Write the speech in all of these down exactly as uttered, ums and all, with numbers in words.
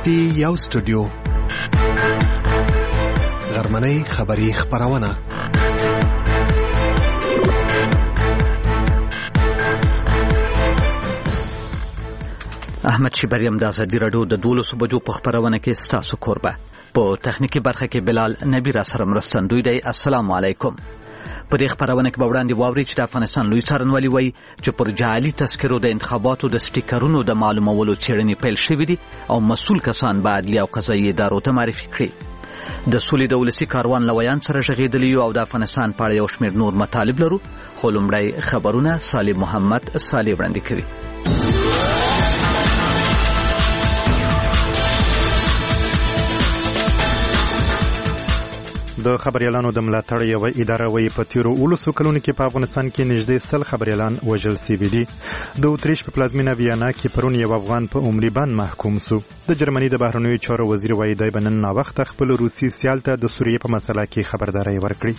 پی یو سټوډیو غرمنۍ خبری خبرونه احمد شبریم د ازادي راډیو د دولسو بجو په خبرونه کې ستاسو کوربه په تخنیکی برخه کې بلال نبی را سره مرستندوی دی. السلام علیکم. په دې خبرونه کې به وړاندې واوري چې د افغانستان لوی څارنوالي وایي چې پر جعلي تذکرو د انتخاباتو د سټیکرونو د معلومولو څېړنې پیل شوې دي او مسؤل کسان به عدلي او قضایي ادارو ته معرفي کړي. د سولې د ولسي کاروان لویان سره غږېدلي یو او د افغانستان په اړه یو شمېر نور مطالب لرو، خو لومړی خبرونه صالح محمد صالح وړاندې کوي. د خبريالانو د ملاتړ یوه اداره وایي په تیرو اوولسو کلونو کې په افغانستان کې نږدې سل خبريالان وژل سوي دي. د اتریش په پلازمینه ویانا کې پرون یو افغان په عمري بند محکوم سو. د جرمني د بهرنیو چارو وزیر وایي دی به نن ناوخته خپل روسي سیال ته د سوریې په مسله کې خبرداری ورکړي.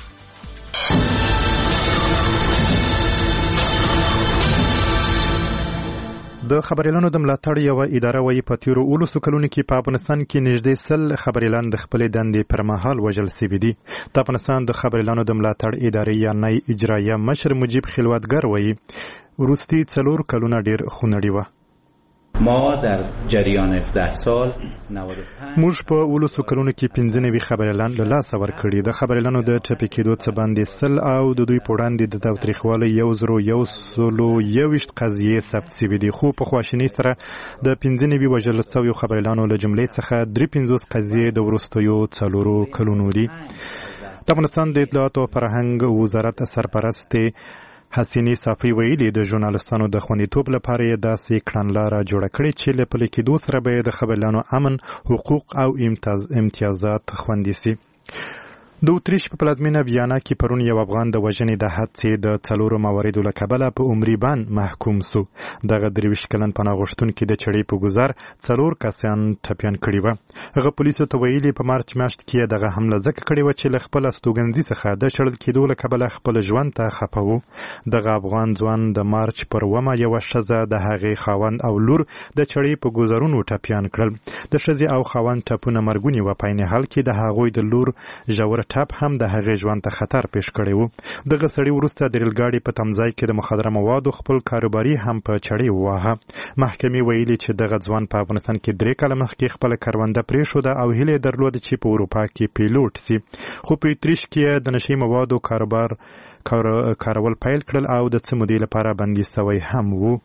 د خبريالانو د ملاتړ یوه اداره وایي په تیرو اوولسو کلونو کې په افغانستان کې نږدې سل خبريالان د خپلې دندې پر مهال وژل سوي دي. د افغانستان د خبريالانو د ملاتړ ادارې یا نای اجرایه مشر مجیب خلوتګر وایي وروستي څلور کلونه ډیر خونړي وه. ما در جریان هفده سال موږ په اوولسو کلونو کې پنځه نوي خبريالان له لاسه ورکړي. د خبريالانو د ټپي کېدو څه باندې سل او د دوی په وړاندې د تاوتریخوالي یو زرو یو سلو یوویشت قضیې ثبت سوي دي، خو په خواشینۍ سره د پنځه نوي وژل سویو خبريالانو له جملې څخه درې پنځوس قضیې د وروستیو څلورو کلونو دي. د افغانستان د اطلاعات او فرهنګ وزارت سرپرستې حسینې صافی ویلي د ژورنالستانو د خوندیتوب لپاره یې داسې کړنلاره جوړه کړې چې له پلي کېدو سره به د خبريالانو امن، حقوق او امتیاز امتیازات خوندي سي. د اتریش په پلازمینه ویانا کې پرون یو افغان د وژنې د حادثې د څلورو مواردو له کبله په عمري بند محکوم سو. دغه درویشت کلن پناه غوښتونکي د چړې په ګذر څلور کسان ټپیان کړي وه. هغه پولیسو ته ویلي په مارچ میاشت کې دغه حمله ځکه کړې وه چې له خپل استوګنځي څخه د شړل کېدو له کبله خپل ژوند ته خفه و. دغه افغان ځوان د مارچ پر اوومه یوه ښځه د هغې خاوند او لور د چړې په ګذرونو ټپیان کړل. د ښځې او خاوند ټپونه مرګوني وه، په عین حال کې د هغوی د لور ژور ټپ هم د هغې ژوند ته خطر پیښ کړی و. دغه سړي وروسته د ریلګاډي په تمځای کې د مخدره موادو خپل کاروباري هم په چړې وواهه. محکمې ویلي چې دغه ځوان په افغانستان کې درې کاله مخکې خپله کرونده پرېښوده او هیله یې درلوده چې په اروپا کې پیلوټ سي، خو په اتریش کې د نشي موادو کاروبار کارول پیل کړل او د څه مودې لپاره بندي سوی هم و.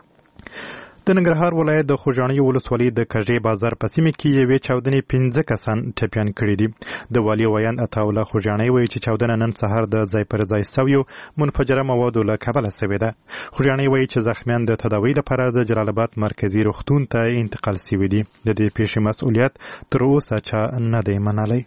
د ننګرهار ولایت د خوږاڼي ولسوالۍ د کژې بازار په سیمه کې یوې چاودنې پنځه کسان ټپیان کړي دي. د والي ویاند عطاالله خوږاڼي وایي چې چاودنه نن سهار د ځای پر ځای سویو منفجره موادو له کبله سوې ده. خوږاڼي وایي چې زخمیان د تداوۍ لپاره د جلال آباد مرکزي روغتون ته انتقال سوي دي. د دې پیښې مسؤلیت تر اوسه چا نه دی منلی.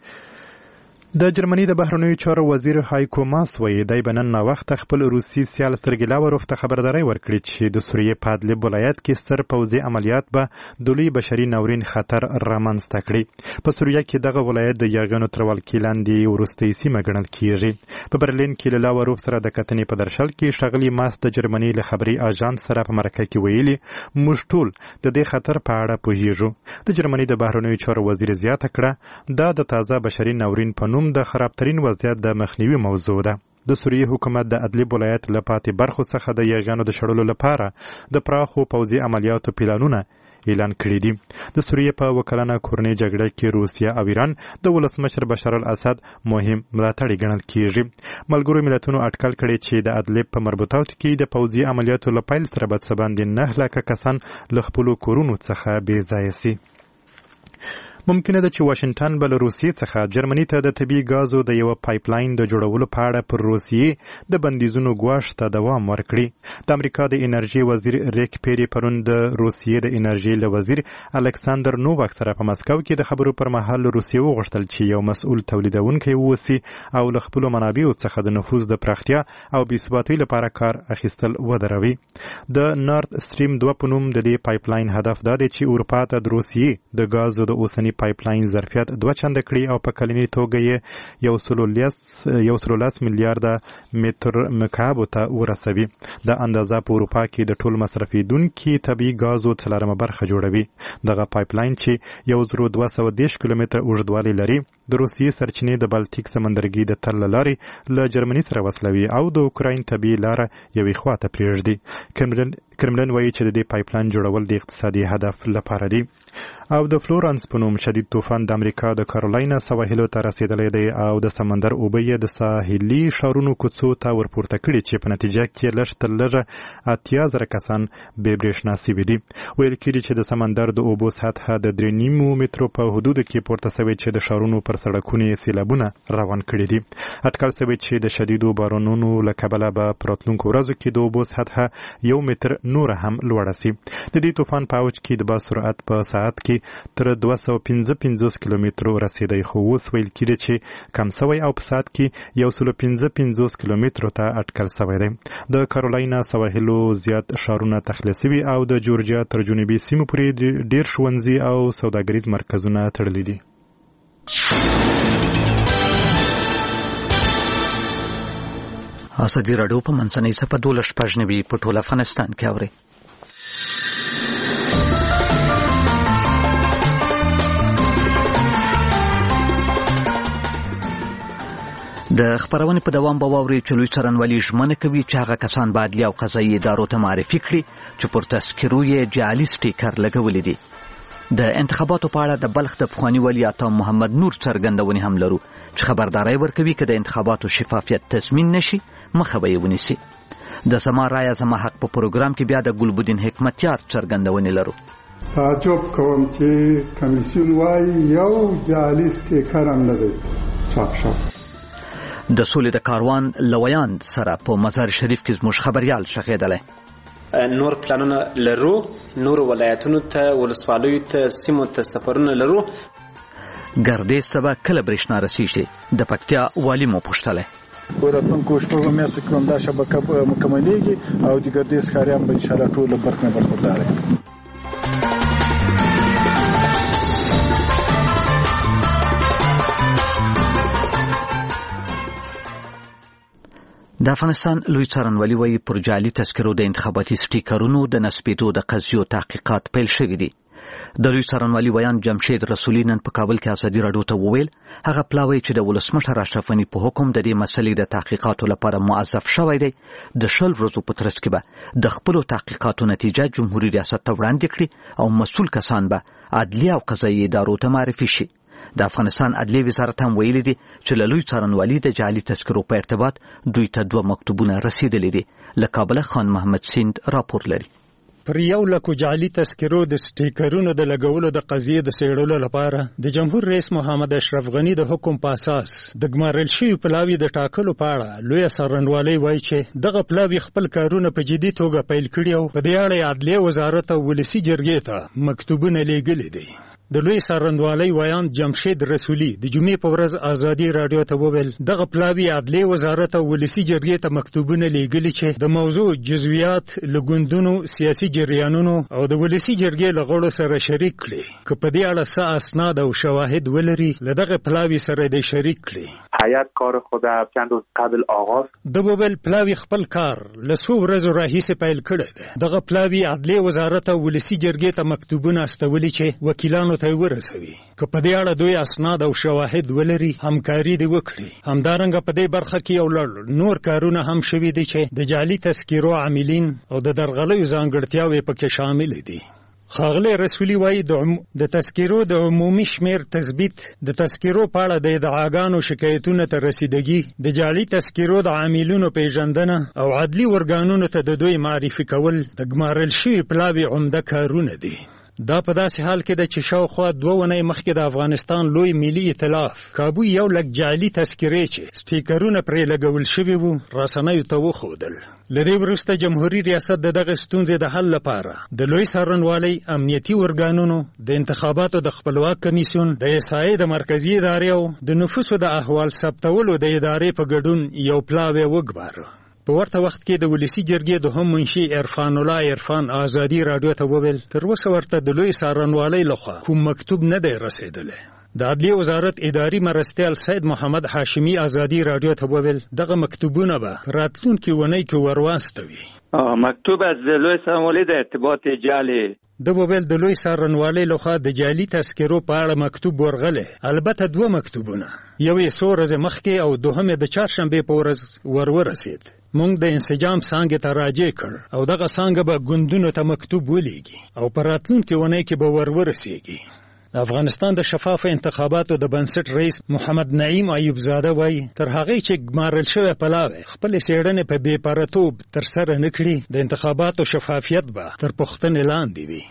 د جرمني د بهرنیو چارو وزیر هایکو ماس وایي دی به نن ناوخته خپل روسي سیال سرګي لاوروف ته خبرداری ورکړي چې د سوریې په ادلب ولایت کې ستر پوځي عملیات به د لوی بشري ناورین خطر رامنځته کړي. په سوریه کې دغه ولایت د یرغنو تر ولکې لاندې وروستۍ سیمه ګڼل کیږي. په برلین کې له لاوروف سره د کتنې په درشل کې ښاغلي ماس د جرمني له خبري اژانس سره په مرکه کې ویلي موږ ټول د دې خطر په اړه پوهیږو. د جرمني د بهرنیو چارو وزیر زیاته کړه دا د تازه بشري ناورین په نوم د خرابترین وضعیت د مخنیوي موضوع ده. د سوریې حکومت د ادلب ولایت له پاتې برخو څخه د یرغانو د شړلو لپاره د پراخو پوځي عملیاتو پلانونه اعلان کړي دي. د سوریې په وکلانه کورنۍ جګړه کې روسیه او ایران د ولسمشر بشار الاسد مهم ملاتړي ګڼل کیږي. ملګرو ملتونو اټکل کړي چې د ادلب په مربوطاتو کې د پوځي عملیاتو له پیل سره به څه باندې نه لکه کسان له خپلو کورونو څخه بې ځایه سي. ممکنه ده چې واشنگټن به له روسیې څخه جرمني ته د طبیعي ګازو د یوه پایپلاین د جوړولو په اړه پر روسیې د بندیزونو ګواښ ته دوام ورکړي. د امریکا د انرژي وزیر ریک پیری پرون د روسیې د انرژي له وزیر الکساندر نوواک سره په مسکو کې د خبرو پر مهال روسیې وغوښتل چې یو مسؤل تولیدونکی واوسي او له خپلو منابعو څخه د نفوذ د پراختیا او بې ثباتۍ لپاره کار اخیستل ودروي. د نارت سټریم دوه په نوم د دې پایپلاین هدف دا دی چې اروپا ته د روسیې د ګازو د اوسني دې پایپلاین ظرفیت دوه چنده کړي او په کلنی توګه یې یو سلو لس یو سلو لس میلیارډ متر مکعب ته ورسوي. دا اندازه په اروپا کې د ټول مصرفیدونکي طبیعي ګازو څلورمه برخه جوړوي. دغه پایپلاین چې یو زرو دوه سوه دېرش کیلومتره اوږدوالی لري د روسیې سرچینې د بالټیک سمندرګي د تل له لارې له جرمني سره وصلوي او د اوکراین طبیعي لاره یوې خوا ته پرېږدي. کرملن وایي چې د دې پایپلاین جوړول د اقتصادي هدف لپاره دي. او د فلورانس په نوم شدید طوفان د امریکا د کارولاینا سواحلو ته رسیدلی دی او د سمندر اوبه یې د ساحلي ښارونو کوڅو ته ورپورته کړي چې په نتیجه کې لږ تر لږه اتیا زره کسان بې برېښنا سوي دي. ویل کېږي چې د سمندر د اوبو سطحه د درې نیمو مترو په حدودو کې پورته سوې چې د ښارونو پر سړکونو یې سیلابونه روان کړي دي. اټکل سوی چې د شدیدو بارانونو له کبله به په راتلونکو ورځو کې د اوبو سطحه یو متر نور هم لوړه سي. د دې طوفان په اوج کې د باد سرعت په ساعت کې تر دوه سوه پنځه پنځوس کیلومترو رسیدی، خو اوس ویل کېږي چې کم سوی او په ساعت کې یو سلو پنځه پنځوس کیلومترو ته اټکل سوی دی. د کارولاینا سواحلو زیات ښارونه تخلیه سوي او د جورجیا تر جنوبي سیمو پورې ډېر ښوونځي او سوداګریز مرکزونه تړلي دي. ازادي راډیو په منځنۍ صفحه دولس شپږ نوي په ټول افغانستان کې اوري. د خبرونې په دوام به واوري چې لوی څارنوالي ژمنه کوي چې هغه کسان به عدلي او قضایي ادارو ته معرفي کړي چې پر تذکرو یې جعلي سټیکر لګولي دي. د انتخاباتو په اړه د بلخ د پخواني ولی عطا محمد نور څرګندونې هم لرو چې خبرداري ورکوي که د انتخاباتو شفافیت تضمین نشي مخه به یې ونیسي. د زما رایه زما حق په پروګرام کې بیا د ګلبدین حکمتیار څرګندونې لرو. تعجب کوم چې کمیسیون وايي یو جعلي سټیکر هم نه دی چاپ شوی. د سولې د کاروان لویان سره په مزار شریف کې زموږ خبريال شغېدلی. نور پلانونه لرو، نور ولایتونو ته ولسوالیو ته سیمو ته سفرونه لرو. ګردیز ته به کله برېښنا رسیږي؟ د پکتیا والي مو پوښتلی. په راتلونکو شپږو میاشتو کې همدا شبکه مکملېږي او د ګردیز ښاریان به انشاءالله ټول برق نه برخورداره وي. د افغانستان لوی څارنوالي وایي پر جعلي تذکرو د انتخاباتي سټیکرونو د نسبېدو د قضیو تحقیقات پیل شوي دي. د لوی څارنوالي ویان جمشید رسولي نن په کابل کې ازادي راډیو ته وویل هغه پلاوی چې د ولسمشر اشرف غني په حکم د دې مسلې د تحقیقاتو لپاره موظف شوی دی د شل ورځو په ترڅ کې به د خپلو تحقیقاتو نتیجه جمهوریت ریاست ته وړاندې کړي او مسؤل کسان به عدلي او قضایي ادارو ته معرفي شي. د افغانستان عدلیه وزارت هم ویلي دي چې له لوی څارنوالي د جعلي تذکرو په ارتباط دوی ته دوه مکتوبونه رسیدلي دي. له کابله خان محمد سیند راپور لري. پر یو لکو جعلي تذکرو د سټیکرونو د لګولو د قضیې د څېړلو لپاره د جمهور رئیس محمد اشرف غني د حکم په اساس د ګمارل شوي پلاوي د ټاکلو په اړه لویه څارنوالۍ وایي چې دغه پلاوي خپل کارونه په جدي توګه پیل کړي او په دې اړه عدلیه وزارت او ولسي جرګې ته مکتوبونه لیږلي دي. د لوی څارنوالۍ ویان جمشید رسولي د جمعې په ورځ ازادي راډیو ته وویل دغه پلاوي عدلیه وزارت او ولسي جرګې ته مکتوبونه لیږلي چې د موضوع جزویات له ګوندونو سیاسي جریانونو او د ولسي جرګې له غړو سره شریک کړي که په دې اړه څه اسناد او شواهد ولري له دغه پلاوي سره دې شریک کړي. هیئت کار خود چند روز قبل آغاز د وویل پلاوي خپل کار له څو ورځو راهیسې پیل کړی دی. دغه پلاوي عدلیه وزارت او ولسي جرګې ته مکتوبونه استولي چې وکیلانو ته ورسوي که په دې اړه دوی اسناد او شواهد ولري همکاري دې وکړي. همدارنګه په دې برخه کې یو لړ نور کارونه هم شوي دي چې د جعلي تذکرو عاملین او د درغلیو ځانګړتیاوې پکې شامل دي. ښاغلی رسولي وایي د تذکرو د عمومي شمیر تثبیت د تذکرو په اړه د ادعاګانو شکایتونو ته رسیدګي د جعلي تذکرو د عاملینو پیژندنه او عدلي ورګانونو ته د دوی معرفي کول د ګمارل شوي پلاوي عمده کارونه دي. دا په داسې حال کې ده چې شاوخوا دوه اونۍ مخکې د افغانستان لوی ملي ائتلاف کابو یو لک جعلي تذکرې چې سټیکرونه پرې لګول شوي وو رسنیو ته وښودل. له دې وروسته جمهوري ریاست د دغه ستونزې د حل لپاره د لوی څارنوالۍ امنیتي ورګانونو د انتخاباتو د خپلواک کمیسیون د احصایې د مرکزي ادارې او د نفوسو د احوال ثبتولو د ادارې په ګډون یو پلاوی وګماره. په ورته وخت کې د ولسی جرګې دوهم منشي عرفان الله عرفان ازادي رادیو ته وویل تر اوسه ورته د لوی څارنوالۍ لخوا کوم مکتوب نه دی رسیدلی. د عدلیې وزارت اداري مرستیال سید محمد هاشمي ازادي رادیو ته وویل دغه مکتوبونه به راتلونکي ونۍ کې ورواستوي. مکتوب از لوی څارنوالۍ د ارتباط جعلي د وویل د لوی څارنوالۍ لخوا د جعلي تذکرو په اړه مکتوب ورغلی، البته دوه مکتوبونه، یو یې څو ورځې مخکې او دوهم یې د چهارشنبې په ورځ ور ورسېد. موږ د انسجام څانګې ته راجع کړ او دغه څانګه به ګوندونو ته مکتوب ولیږي او په راتلونکي اونۍ کې به ور ورسېږي. د افغانستان د شفافو انتخاباتو د بنسټ رئیس محمد نعیم ایوب زاده وایي تر هغې چې ګمارل شوی پلاوی خپلې څېړنې په بې پرتوب ترسره نه کړي د انتخاباتو شفافیت به تر پوښتنې لاندې وي.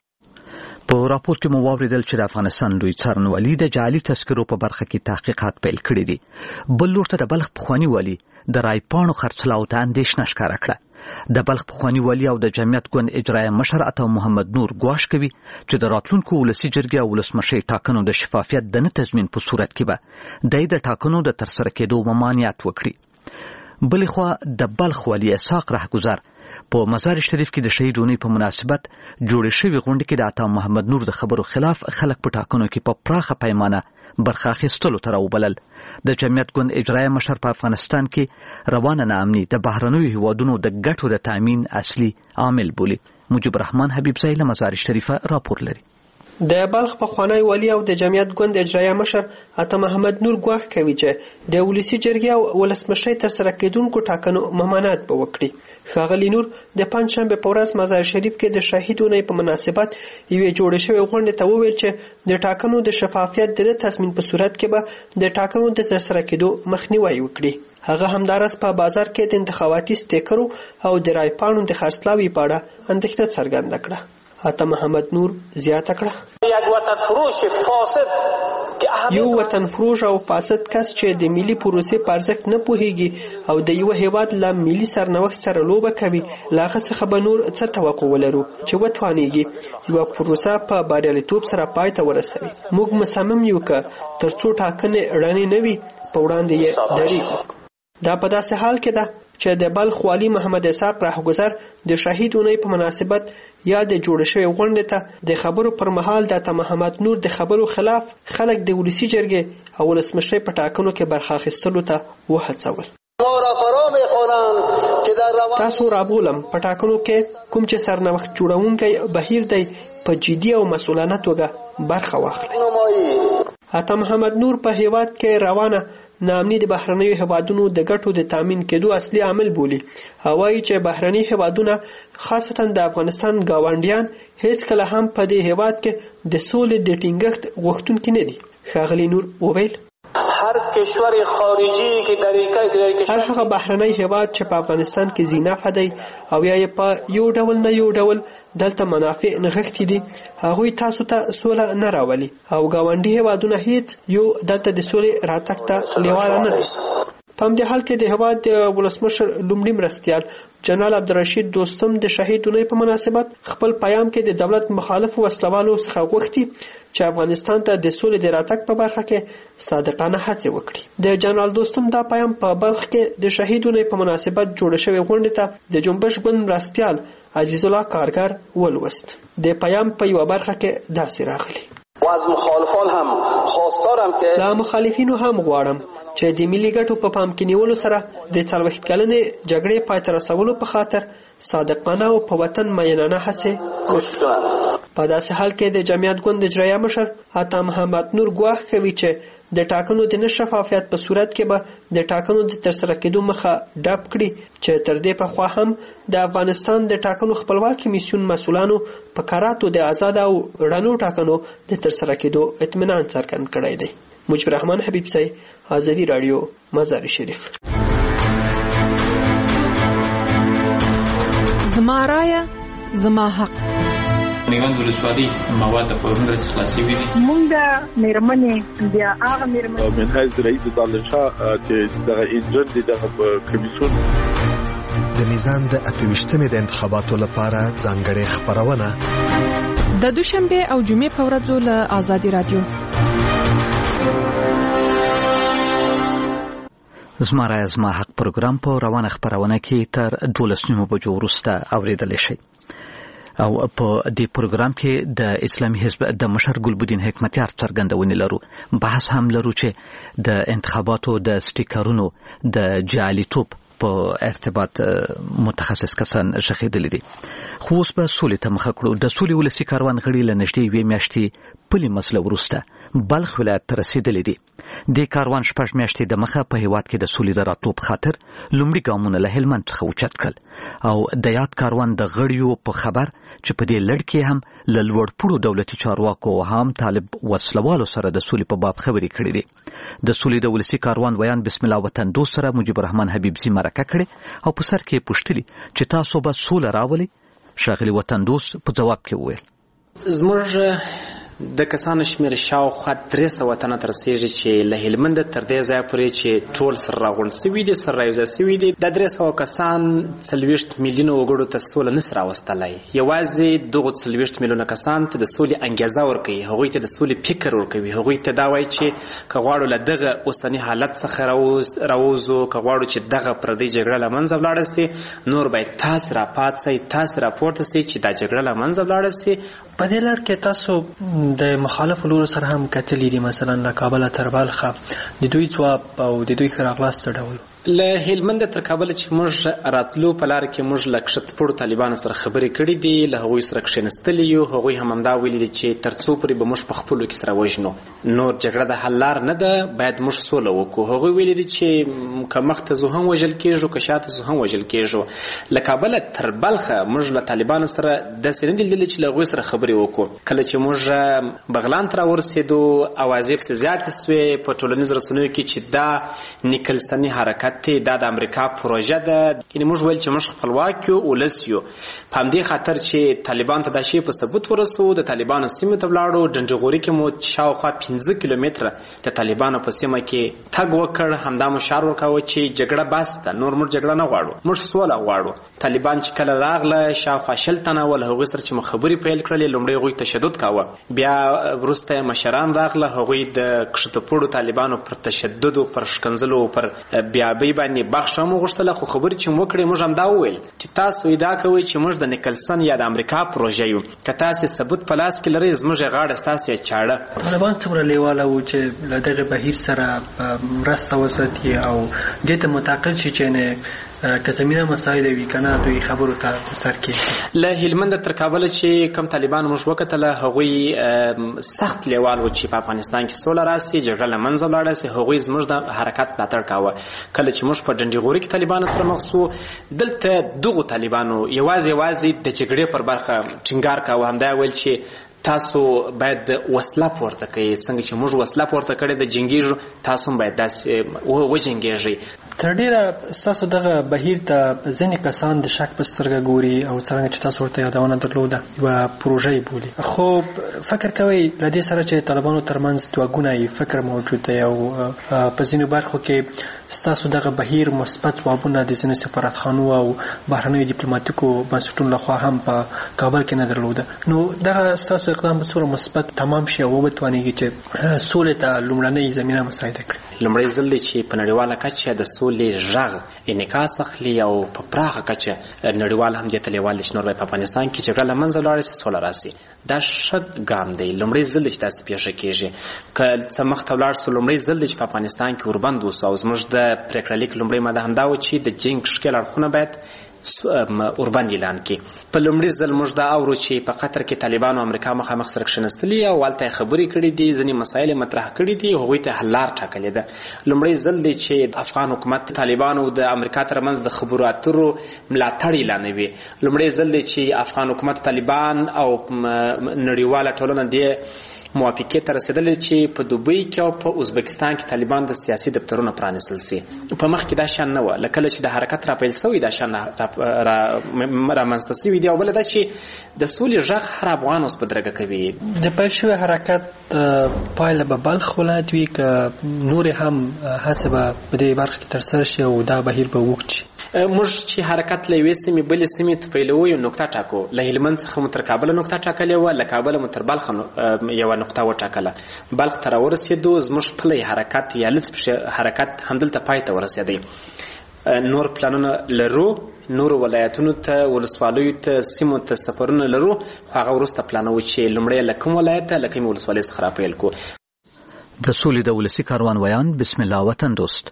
په راپور کې مو واوریدل چې د افغانستان لوی څارنوالي د جعلي تذکرو په برخه کې تحقیقات پیل کړي دي. بل لور ته د بلخ پخواني والي د رای پاڼو خرڅلاو ته اندېښنه ښکاره کړه. د بلخ پخواني والي او د جمعیت ګوند اجرایه مشر عطا محمد نور ګواښ کوي چې د راتلونکو ولسي جرګې او ولسمشۍ ټاکنو د شفافیت د نه تضمین په صورت کې به دی د ټاکنو د ترسره کېدو ممانعت وکړي. بلې خوا د بلخ والي اسحاق رهګذر په مزار شریف کې د شهید ونې په مناسبت جوړې شوې غونډې کې د عطا محمد نور د خبرو خلاف خلک په ټاکنو کې په پراخه پیمانه برخه اخیستلو ته راوبلل. د جمعیت ګوند اجرایه مشر په افغانستان کې روانه ناامني د بهرنیو هیوادونو د ګټو د تامین اصلي عامل بولي. مجيب الرحمن حبیبزی له مزار شریفه راپور لري. د بلخ پخوانی والی او د جمعیت ګوند اجرایه مشر عطا محمد نور ګواښ کوي چې د ولسی جرګې او ولسمشۍ ترسره کېدونکو ټاکنو ممانعت به وکړي. ښاغلي نور د پنجشنبې په ورځ مزار شریف کې د شهید ونې په مناسبت یوې جوړې شوې غونډې ته وویل چې د ټاکنو د شفافیت د نه تضمین په صورت کې به د ټاکنو د ترسره کېدو مخنیوی وکړي. هغه همدارس په بازار کې د انتخاباتي سټیکرو او د رای پاڼو د خرڅلاوي په اړه اندېښنه څرګنده کړه. عطا محمد نور زیاته کړه یک وطن فروش فاسد یو وطن فروش او فاسد کس چې د ملي پروسې په ارزښت نه پوهیږي او د یو هیواد له ملي سرنوشت سره لوبه کوي له هغه څخه به نور څه توقع ولرو چې وتوانیږي یوه پروسه په بریالیتوب سره پای ته ورسوي. موږ مصمم یو که تر څو ټاکنې رڼې نه وي په وړاندې یې درېږو. دا په داسې حال کې ده چې د بلخ والي محمد اسحاق رهګذر د شهید ونې په مناسبت یا د جوړ شوی غونډې ته د خبرو پر مهال د عطا محمد نور د خبرو خلاف خلک د ولسی جرګې او ولسمشۍ په ټاکنو کې برخه اخیستلو ته وهڅول. تاسو رابولم په ټاکنو کې کوم چې سرنوشت جوړونکی بهیر دی په جدي او مسؤلانه توګه برخه واخلي. عطا محمد نور په هیواد کې روانه ناامني د بهرنیو هیوادونو د ګټو د تامین کېدو اصلي عامل بولي. هوایي چې بهرني هیوادونه خاصتا د افغانستان گاونډیان هیڅ کله هم په دې هیواد کې د سولې د ټینګښت غوښتونکي نه دي. ښاغلي نور وویل هر کشور خارجي کې طریقې هر هغه بهرنی هیواد چې په افغانستان کې زینافه دی او یا په یو ډول نه یو ډول دلته منافع نغښتي دي هغوی تاسو ته سوله نه راولي او ګاونډي هیوادونه هیڅ یو دلته د سولې راتګ ته لیواله نه دي. په همدې حال کې د هیواد د ولسمشر لومړي مرستیال جنرال عبدالرشید دوستم د شهید ونې په مناسبت خپل پیام کې د دولت مخالف وسلوالو څخه غوښتي چې افغانستان ته د سولې د راتګ په برخه کې صادقانه هڅې وکړي. د جنرال دوستم دا پیام په بلخ کې د شهید ونې په مناسبت جوړ شوې غونډې ته د جنبش ګوند مرستیال عزیز الله کارګر ولوست. د پیام په یوه برخه کې داسې راغلی و از مخالفان هم خواستارم که لا مخالفینو هم غواړم چې د ملي ګټو په پام کې نیولو سره د څلوېښت کلنې جګړې پای ته رسولو په خاطر صادقانه او په وطن مینانه هڅې وکړي. په داسې حال کې د جمعیت ګوند اجرایه مشر عطا محمد نور ګواښ کوي چې د ټاکنو د نه شفافیت په صورت کې به د ټاکنو د ترسره کېدو مخه ډپ کړي چې تر دې پخوا هم د افغانستان د ټاکنو خپلواک کمیسیون مسؤلانو په کراتو د آزاد او رڼو ټاکنو د ترسره کېدو اطمینان څرګند کړی دی. مجيب الرحمن حبیبزی آزادی رادیو مزار شریف. زما رایه زما حق. نیوند ولسوالي مواد په ورنډه خلاصي وي. مونږ د میرمنې بیا هغه میرمنې منهاج رئیس دالشاه چې دغه انجن دغه کمیسیون د نظام د اتويشتمې د انتخاباتو لپاره ځانګړې خبرونه د دوشنبه او جمعې په ورځو له آزادي رادیو. زما رای زما حق پروګرام په روانه خبرونه کې تر دولس نیمو بجو وروسته اوریدلی شئ. او په دې پروګرام کې د اسلامي حزب د مشر ګلبدین حکمتیار څرګندونې لرو. بحث هم لرو چې د انتخاباتو د سټیکرونو د جعلیتوب په ارتباط متخصص کسان ژغېدلي دي. خو اوس به سولې ته مخه کړو. د سولې ولسي کاروان غړي له نږدې یوې میاشتې پلي مسله وروسته بلخ ولایت ته رسېدلي دي. دې کاروان شپږ میاشتې د مخه په هیواد کې د سولې د راتلو په خاطر لومړي ګامونه له هلمند څخه اوچت کړل او د یاد کاروان د غړیو په خبر چې په دې لړ کې هم له لوړپوړو دولتي چارواکو هم طالب وسلوالو سره د سولې په باب خبرې کړې دي. د سولې د ولسي کاروان ویان بسم الله وطن دوست سره مجيب الرحمن حبیبزي مرکه کړې او په سر کې پوښتلي چې تاسو به سوله راولي. ښاغلي وطن دوست په جواب کې وویل زموږ د کسانو شمېر شاوخوا درې سوه تنه ته رسېږي چې له هلمند تر دې ځایه پورې چې ټول سره راغونډ سوي دي سره راوځه سوي دي. دا درې سوه کسان څلوېښت میلیونه وګړو ته سوله نسي راوستلی. یوازې دغو څلوېښت میلیونه کسان ته د سولې انګېزه ورکوي، هغوی ته د سولې فکر ورکوي، هغوی ته دا وایي چې که غواړو له دغه اوسني حالت څخه راووځو، که غواړو چې دغه پردۍ جګړه له منځه ولاړه سي، نور باید تاسې راپاڅئ، تاسې راپورته سئ چې دا جګړه له منځه ولاړه سي. په دې لړ کې تاسو د مخالفو لورو سره هم کتلي دي، مثلا له کابله تر بلخه، د دوی ځواب او د دوی ښه راغلاست څه ډول؟ له هلمند تر کابل چې موږ راتلو په لار کې موږ له کښتپوړو طالبانو سره خبرې کړې دي، له هغوی سره کښېنستلي یو. هغوی هم همدا ویلي دي چې تر څو پورې به موږ په خپلو کې سره وژنو، نور جګړه د حل لار نه ده، باید موږ سوله وکړو. هغوی ویلي دي چې که مخ ته ځو هم وژل کېږو، که شاته ځو هم وژل کېږو. له کابله تر بلخه موږ له طالبانو سره داسې نه دي لیدلي چې له هغوی سره خبرې وکړو. کله چې موږ بغلان ته راورسېدو، اوازې پسې زیاتې سوې په ټولنیزو رسنیو کې چې دا نیکلسني حرکت دی، دا د امریکا پروژه ده. یعنې موږ ویل چې موږ خپلواک یو، ولس یو. په همدې خاطر چې طالبان ته دا شی په ثبوت ورسوو، د طالبانو سیمې ته ولاړو. ډنډغوري کې مو شاوخوا پنځه کیلومتره د طالبانو په سیمه کې تګ وکړ. همدا مو شعار ورکاوه چې جګړه بس ده، نور موږ جګړه نه غواړو، موږ سوله غواړو. طالبان چې کله راغله شاوخوا شل تنه ول، هغوی سره چې مو خبرې پیل کړلې، لومړی هغوی تشدد کاوه، بیا وروسته مشران راغله، هغوی د کښتپوړو طالبانو پر تشدد او پر ښکنځلو او پر بیابۍ باندې بخښه مو غوښتله. خو خبرې چې مو وکړې موږ همدا وویل چې تاسو ادعا کوئ چې موږ د نیکلسن یا د امریکا پروژه یو، که تاسې ثبوت په لاس کې لرئ زموږ یې غاړه ستاسې یې چاړه. طالبان څومره لیواله وو چې له دغه بهیر سره مرسته وساتي او دې ته متعقل شي چې که زمینه مساعده وي که نه دوی خبرو ته سر کېږي. له هلمند تر کابله چې کوم طالبان موږ وکتله، هغوی سخت لیوال و چې په افغانستان کې سوله راسي، جګړه له منځه ولاړه سي. هغوی زموږ د حرکت ملاتړ کاوه. کله چې موږ په ډنډغوري کې طالبانو سره مخ سو، دلته دغو طالبانو یوازې یوازې د جګړې پر برخه ټینګار کاوه. همدا ویل چې تاسو باید وسله پورته کړئ، څنګه چې موږ وسله پورته کړې د جنګیږو، تاسو هم باید داسې وجنګېږئ. تر ډېره ستاسو دغه بهیر ته ځینې کسان د شک په سترګه ګوري او څرنګه چې تاسو ورته یادونه درلوده یوه پروژه یې بولي. خو فکر کوئ له دې سره چې طالبانو ترمنځ دوه ګونی فکر موجود دی او په ځینو برخو کې ستاسو دغه بهیر مثبت ځوابونه د ځینو سفارتخانو او بهرنیو ډیپلوماتیکو بنسټونو لخوا هم په کابل کې نه درلوده، نو دغه ستاسو اقدام به څومره مثبت تمام شي او وبتوانېږي چې سولې ته لومړنۍ زمینه مساعده کړي؟ لومړی ځل دی چې په نړیواله کچه د سولې غږ انعکاس اخلي او په پراخه کچه نړیوال هم دې ته لیوال چې نور به په افغانستان کې جګړه له منځه ولاړه سي، سوله راسي. دا ښه ګام دی. لومړی ځل دی چې داسې پیښه کېږي. که څه مخته ولاړ سو، لومړی ځل دی چې په افغانستان کې وربند اوسو او زموږ د پرېکړه لیک لومړۍ ماده همدا و چې د جنګ ښکېل اړخونه باید اوربند اعلان کړي. په لومړي ځل موږ دا اورو چې په قطر کې طالبانو امریکا مخامخ سره کښېنستلي او هلته خبرې کړې دي، ځینې مسایل مطرح کړي دي، هغوی ته حل لار ټاکلې ده. لومړی ځل دی چې افغان حکومت طالبانو د امریکا ترمنځ د خبرو اترو ملاتړ اعلانوي. لومړی ځل دی چې افغان حکومت طالبان او نړیواله ټولنه دې موافقې ته رسېدلې چې په دوبۍ کې او په ازبکستان کې طالبان د سیاسي دفترونه پرانیستل سي. په مخکې دا شان نه وه. لکه چې د حرکت راپیل سوی دا شان رامنځته سوي دي. او بله دا چې د سولې غږ هر افغان اوس بدرګه کوي. د پیل شوي حرکت پایله به بلخ ولایت وي که نورې هم هڅې به په دې برخه کې ترسره شي او دا بهیر به اوږد شي؟ موږ چې حرکت له یوې سیمې بلې سیمې ته پیلوو یو نقطه ټاکو. له هلمند څخه مو تر کابله نقطه ټاکلې وه، له کابله مو تر بلخ یوه نقطه وټاکله. بلخ ته راورسېدو، زموږ پلی حرکت یا لڅ حرکت همدلته پای ته ورسېدی. نور پلانونه لرو، نور ولایتونو ته، ولسوالیو ته، سیمو ته سفرونه لرو، خو هغه وروسته پلانوو چې لومړی له کوم ولایته له کومې ولسوالۍ څخه راپیل کړو. د سولې د ولسي کاروان ویان بسم الله وطن دوست.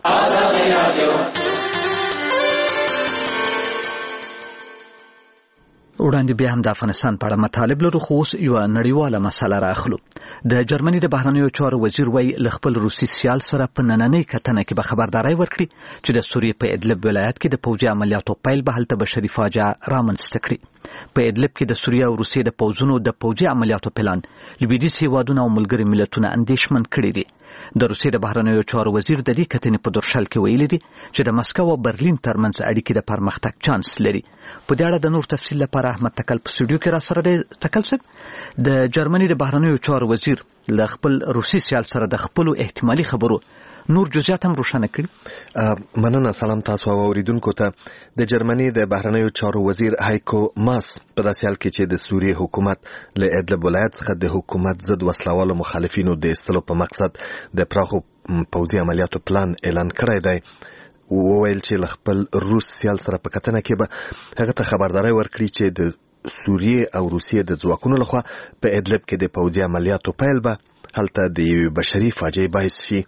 وړاندې بیا هم د افغانستان په اړه مطالب لرو، خو اوس یوه نړیواله مسله راخلو. د جرمني د بهرنیو چارو وزیر وایي له خپل روسي سیال سره په نننۍ کتنه کې به خبرداری ورکړي چې د سوریې په ادلب ولایت کې د پوځي عملیاتو پیل به هلته بشري فاجعه رامنځته کړي. په ادلب کې د سوریې او روسیې د پوځونو د پوځي عملیاتو پلان لویدیځ هیوادونه او ملګري ملتونه اندېښمن کړي دي. د روسیې د بهرنیو چارو وزیر د دې کتنې په درشل کې ویلي دي چې د مسکو او برلین ترمنځ اړیکې د پرمختګ چانس لري. په دې اړه د نور تفصیل لپاره احمد تکل په سټوډیو کې را سره دی. تکل صاحب، د جرمني د بهرنیو چارو وزیر له خپل روسي سیال سره د خپلو احتمالي خبرو نور جزئیات هم روښانه کړي. مننه. سلام تاسو او اوریدونکو ته. د جرمني د بهرنیو چارو وزیر هایکو ماس په داسې حال کې چې د سوریې حکومت له ادلب ولایت څخه د حکومت ضد وسلوالو مخالفینو د ایستلو په مقصد د پراخو پوځي عملیاتو پلان اعلان کړی دی، وویل چې له خپل روس سیال سره په کتنه کې به هغه ته خبرداری ورکړي چې د سوریې او روسیې د ځواکونو لخوا په ادلب کې د پوځي عملیاتو پیل به هلته د یوې بشري فاجعې باعث شي.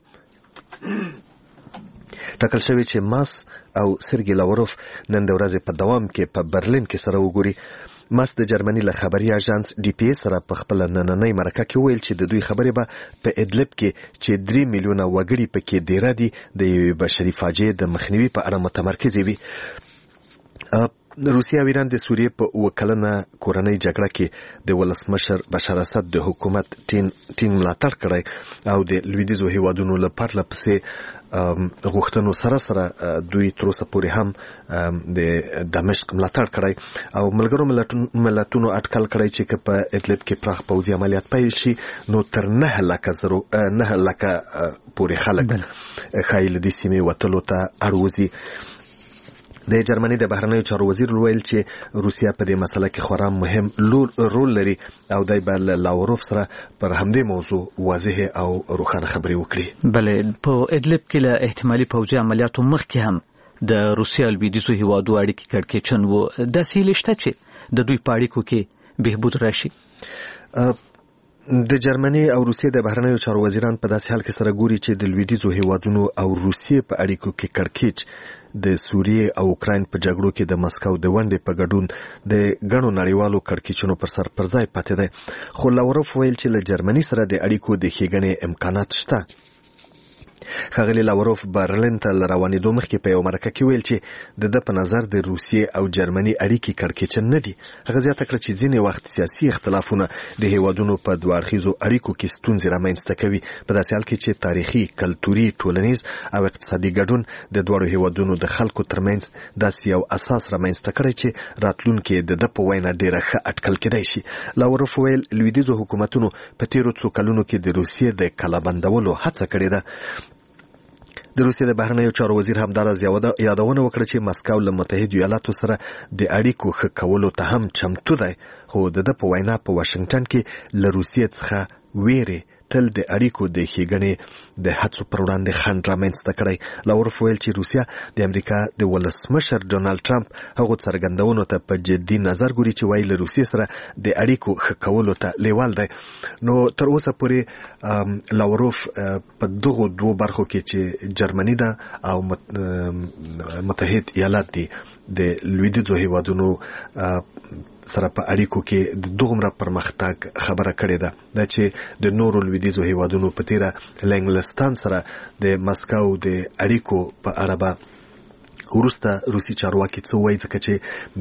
ټاکل شوی چې ماس او سرګي لاوروف نن د ورځې په دوام کې په برلین کې سره وګوري. ماس د جرمني له خبري اژانس ډي پی اس سره په خپل نننۍ مرکه کې ویل چې د دوی خبرې به په ادلب کې چې درې میلیونه وګړي پکې دیره دي د یوې بشري فاجعې د مخنیوي په اړه متمرکزې وي. روسیه او ایران د سوریې په وکلنه کورنۍ جګړه کې د ولسمشر بشار اسد د حکومت ټینګ ملاتړ کړی او د لویدیځو هیوادونو له پرله پسې غوښتنو سره سره دوی تر اوسه پورې هم د دمشق ملاتړ کړی او ملګرو ملتونو اټکل کړی چې په ادلب کې پراخ پوځي عملیات پیل شي نو تر نه لکه زرو نه لکه پورې خلک ښایي له دې سیمې وتلو ته اړ وځي. د جرمني د بهرنیو چارو وزیر ویل چې روسیه په دې مسله کې خورا مهم رول لري او دای به له لاوروف سره پر همدې موضوع واضح او روښانه خبرې وکړي. بله، په ادلب کې له احتمالي پوځي عملیاتو مخکې هم د روسیې او لویدیځو هیوادو اړیکې کړکېچن و. داسې هیلې شته چې د دوی په اړیکو کې بهبود راشي؟ د جرمني او روسیې د بهرنیو چارو وزیران په داسې حال کې سره ګوري چې د لویدیځو هیوادونو او روسیې په اړیکو کې کړکېچ د سوریې او اوکراین په جګړو کې د مسکو د ونډې په ګډون د ګڼو نړیوالو کړکېچونو پر سر پر ځای پاتې دی. خو لاوروف ویل چې له جرمني سره د اړیکو د ښېګڼې امکانات شته. ښاغلي لاوروف برلین ته له روانېدو مخکې په یو مرکه کې ویل چې د ده په نظر د روسیې او جرمني اړیکې کړکېچن نه دي. هغه زیاته کړه چې ځینې وخت سیاسي اختلافونه د هیوادونو په دوه اړخیزو اړیکو کې ستونزې رامنځته کوي، په داسې حال کې چې تاریخي، کلتوري، ټولنیز او اقتصادي ګډون د دواړو هیوادونو د خلکو ترمنځ داسې یو اساس رامنځته کړی چې راتلونکي د ده په وینا ډېره ښه اټکل کېدای شي. لاوروف ویل لویدیځو حکومتونو په تیرو څو کلونو کې د روسیې د کلابندولو هڅه کړې ده. د روسیې د بهرنیو چارو وزیر همداراز یادونه وکړه چې مسکو له متحدو ایالاتو سره د اړیکو ښه کولو ته هم چمتو دی، خو د ده په وینا په واشنګټن کې له روسیې څخه ویرې تل د اړیکو د ښېګڼې د هڅو پر وړاندې خنډ رامنځته کړی. لاوروف ویل چې روسیه د امریکا د ولسمشر ډونالډ ټرمپ هغو څرګندونو ته په جدي نظر ګوري چې وایي له روسیې سره د اړیکو ښه کولو ته لیوال دی. نو تر اوسه پورې لاوروف په دغو دوو برخو کې چې جرمني ده او متحد ایالات دي د لویدیځو هیوادونو سره په اړیکو کې د دومره پرمختګ خبره کړې ده. دا چې د نورو لویدیځو هیوادونو په تیره له انګلستان سره د مسکو د اړیکو په اړه به وروسته روسي چارواکي څه وایي، ځکه چې د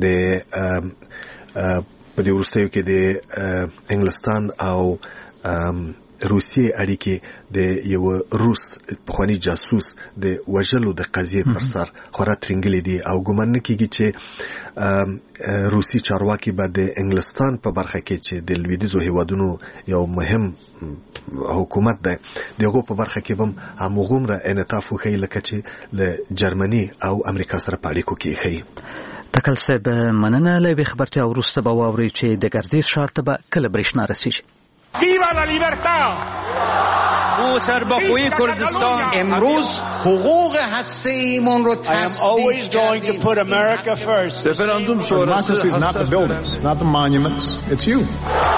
په دې وروستیو کې د انګلستان او روسیې اړیکې د یو روس پخوانی جاسوس د وژلو د قضیې پر سر خورا ترنګلې دي او ګومان نه کېږي چې روسي چارواکي به د انګلستان په برخه کې چې د لویدیځو هیوادونو یو مهم حکومت دی دغه په برخه کې هم همغومره انعطاف وکړي لکه چې له جرمني او امریکا سره په اړیکو کې ښیي. تکل صاحب مننه. له خبرتیا وروسته به واوري چې د ګردیز ښار ته به کله برېښنا رسیږي. ویوا لا لیبرتا او سربخوی کردستان امروز حقوق هسته‌ایمون رو I am always going to put America first. Referendum democracy is not the buildings, it's not the monuments, it's you.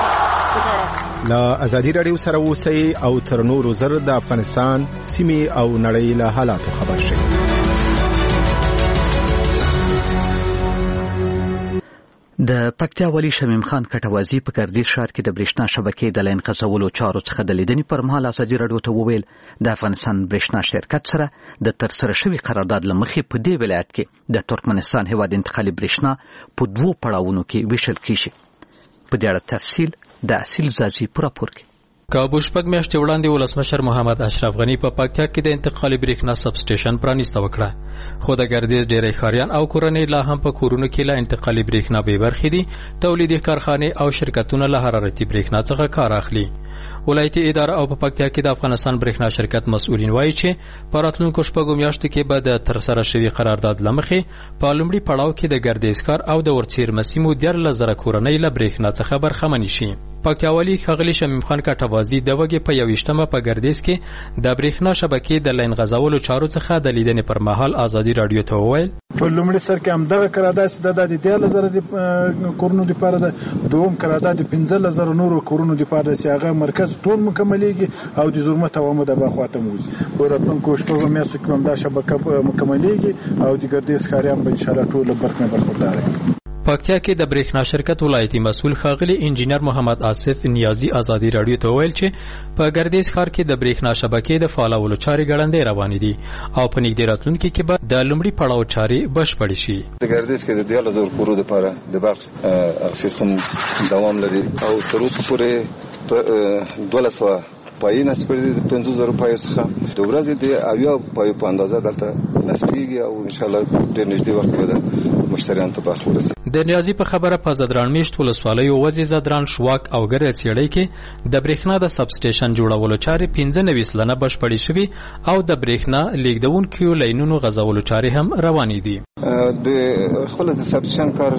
لا ازادي رادیو سره اوسئ او تر نورو زر د افغانستان سیمې او نړۍ له حالاتو خبر شئ. د پکتیا والی شمیم خان کټوازی په ګردیز ښار کې د برېښنا شبکې د لاین غځولو چارو څخه د لیدنې پر مهال ازادي راډیو ته وویل د افغانستان برېښنا شرکت سره د ترسره شوي قرارداد له مخې په دې ولایت کې د ترکمنستان هېواد انتقالي برېښنا په دوو پړاوونو کې ویشل کیږي. په دې اړه تفصیل د اصیل زازي په راپور کې. کابو شپږ میاشتې وړاندې ولسمشر محمد اشرف غنی په پکتیا کې د انتقالي برېښنا سب سټیشن پرانیسته وکړه، خو د ګردیز ډېری ښاریان او کورنۍ لا هم په کورونو کې له انتقالي برېښنا بې برخې دي. تولیدي کارخانې او شرکتونه له حرارتي برېښنا څخه کار اخلي. ولایتي اداره او په پکتیا کې د افغانستان برېښنا شرکت مسؤلین وایي چې په راتلونکو شپږو میاشتو کې به د ترسره شوي قرارداد له مخې په لومړي پړاو کې د ګردیز ښار او د ورڅیرمه سیمو دیارلس زره کورنۍ له برېښنا څخه برخمنې شي. پکتیاوالي ښاغلي شمیم خان کټوازی د وګې په یویشتمه په ګردیز کې د برېښنا شبکې د لاین غځولو چارو څخه د لیدنې پر مهال ازادي راډیو ته وویل په لومړي سر کې همدغه قرارداد چې د دیارلس زره کورونو لپاره ده، دوم قرارداد د پنځلس زره نورو کورونو لپاره چې هغه مرکز ټول مکملېږي او د زرمت عوامو د باخواته موزي. په راتلونکو شپږو میاشتو کې هم دا شبکه مکملېږي او د ګردیز ښاریان به انشاءالله ټول برخه برخوردار وي. پکتیا کې د برېښنا شرکت ولایتي مسؤل ښاغلي انجینر محمد آصف نیازي ازادي راډیو ته ویل چې په ګردیز ښار کې د برېښنا شبکې د فعالولو چارې ګړندۍ روانې دي او په نږدې راتلونکي کې به د لومړي پړاو چارې بشپړې شي. د ګردیز کې د دیارلس زره کورو لپاره د برق سیستم دوام لري او تر اوسه پورې په دولس سوه پایې نصب کړي دي د پنځوس زره پایو څخه. د ورځې د اویا پایو په اندازه دلته نصبېږي او انشاءالله ډېر نږدې وخت به د مشتریانو ته برخه ورسي. د نیازي په خبره په زدران میشت ولسوالیو وزې زدران شواک او ګرد څېړۍ کې د برېښنا د سب سټیشن جوړولو چارې پنځه نوي سلنه بشپړې شوي او د برېښنا لیږدونکو لاینونو غځولو چارې هم روانې دي. د خپل د سب سټیشن کار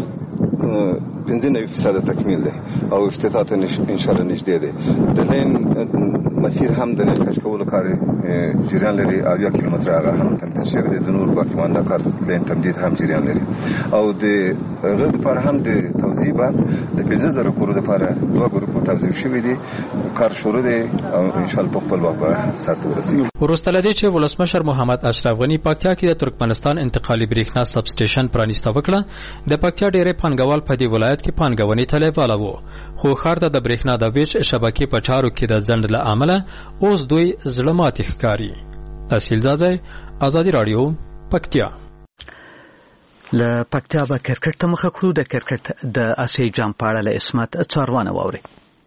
پنځه نوي فیصده تکمیل دی او افتتاح ته انشاءالله نږدې دی. د لین مسیر هم د ریل کش کولو کار جریان لري او یو کیلومتر هغه هم تمدید شوی دی. د نور باقي مانده کار لین تمدید هم جریان لري او د هغه لپاره هم د توزیع به د پنځه زره کورو لپاره دوه ګروپو توزیع شوی دی. کار شروع دی او انشاءالله په خپل وخت به سر ته ورسېږي. وروسته له دې چې ولسمشر محمد اشرف غنی پکتیا کې د ترکمنستان انتقالي برېښنا سب سټیشن پرانیسته وکړه، د پکتیا ډېری پانګوال په دې ولایت کې پانګونې ته لیواله وو، خو ښار ته د برېښنا د ویش شبکې په چارو کې د ځنډ له امله اوس دوی زړه ماتې ښکاري. اصیل زازی، ازادي راډیو، پکتیا. له پکتیا به کرکټ ته مخه کړو. د کرکټ د اسیا جام په اړه له اسمت څاروانه واوري.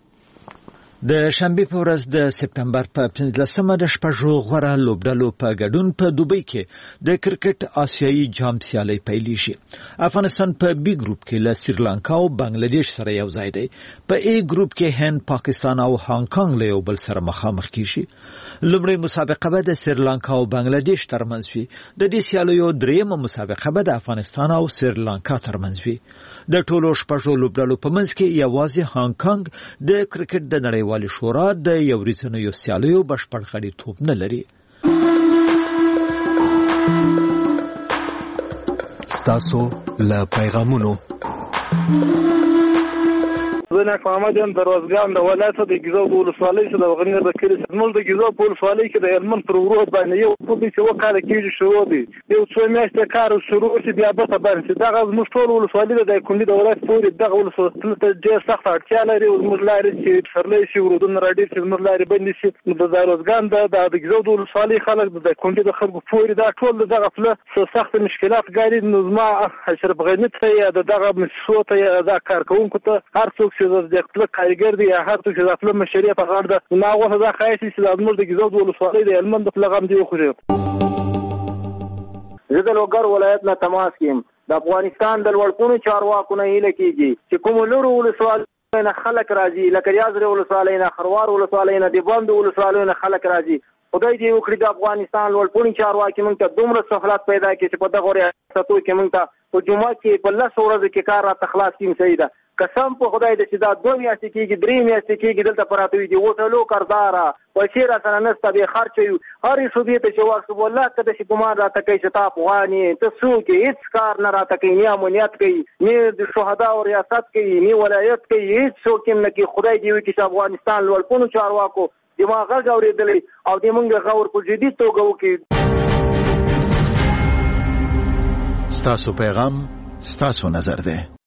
د شنبه په ورځ د سپتمبر په پنځلسمه د شپږو غوړه لوبډلو په ګډون په دوبۍ کې د کرکټ آسیایي جام سیالي پیلېږي. افغانستان په بي ګروپ کې له سریلانکا او بنگلاديش سره یو ځای دی. په ای ګروپ کې هند، پاکستان او هانګ کانګ له یو بل سره مخامخ کیږي. لومړی مسابقه به د سریلانکا او بنگلاديش ترمنځ وي. د دې سیالیو دریمه مسابقه به د افغانستان او سریلانکا ترمنځ وي. د ټولو شپږو لوبډلو په منځ کې یوازې هانګ کانګ د کرکټ د نړیوالې شورا د یو ورځنیو سیالیو بشپړ غړیتوب نه لري. ستاسو له پیغامونو زه نه محمد یم دروازګان د ولایت د ګیزو د ولسوالۍ څخه د غنیر د کلی زموږ د ګیزو په ولسوالۍ کې د هلمند پر ورور باندې یو پوډي چې وکاله کېږي شروع دی. یو څو میاشتې کار شروع شي بیا به ته باندې دغه زموږ ټول ولسوالۍ د کندي د ولایت پورې دغه ولسوالۍ ته ډېر سخت اړتیا لري. زموږ لارې چې پسرلی شي ورودونه راډیر چې زموږ لارې بندې شي. د دروازګان د د ګیزو د ولسوالۍ خلک د کندي د خلکو پورې دا ټول دغه فله سخت مشکلات ګالي. نو زما اشرف غنی ته یا دغه مسو ته یا دا کارکونکو ته هر څوک چې د خپل کارګر دی یا هر څوک چې د خپل مشري په غاړه ده نو هغه دا خایسي چې د زموږ د ګیزو د ولسوالۍ د هلمند په لغم دی خو زه د لوګر ولایت نه تماس کیم. د افغانستان د لوړپوړو چارواکو نه هیله کیږي چې کوم لورو ولسوالۍ نه خلک راځي، لکه ریاض ولسوالۍ نه، خروار ولسوالۍ نه، د بند ولسوالۍ نه خلک راځي. خدای دې وکړي د افغانستان لوړپوړي چارواکي موږ ته دومره سهولت پیدا کړي چې په دغه ریاستو کې موږ ته په جمعه کې په لسو ورځو کې کار راته خلاص کړي. صحیح ده، قسم په خدای دې چې دا دوه میاشتې کېږي، درې میاشتې کېږي دلته پراته وي دي وټلو قرضداره پیسې راسره نشته، بې خرچه یو. هرې صوبې ته چې ورشو والله که داسې ګمان راته کوي چې تا افغان یې، ته څوک یې، هېڅ کار نه راته کوي، نه امنیت کوي، نه د شهداو ریاست کوي، نه ولایت کوي، هېڅ څوک یې نه کوي. خدای دې وکړي چې افغانستان لوړپوړو چارواکو دما غږ اورېدلی او د موږ غور په جدي توګه وکړي. ستاسو پیغام ستاسو نظر دی.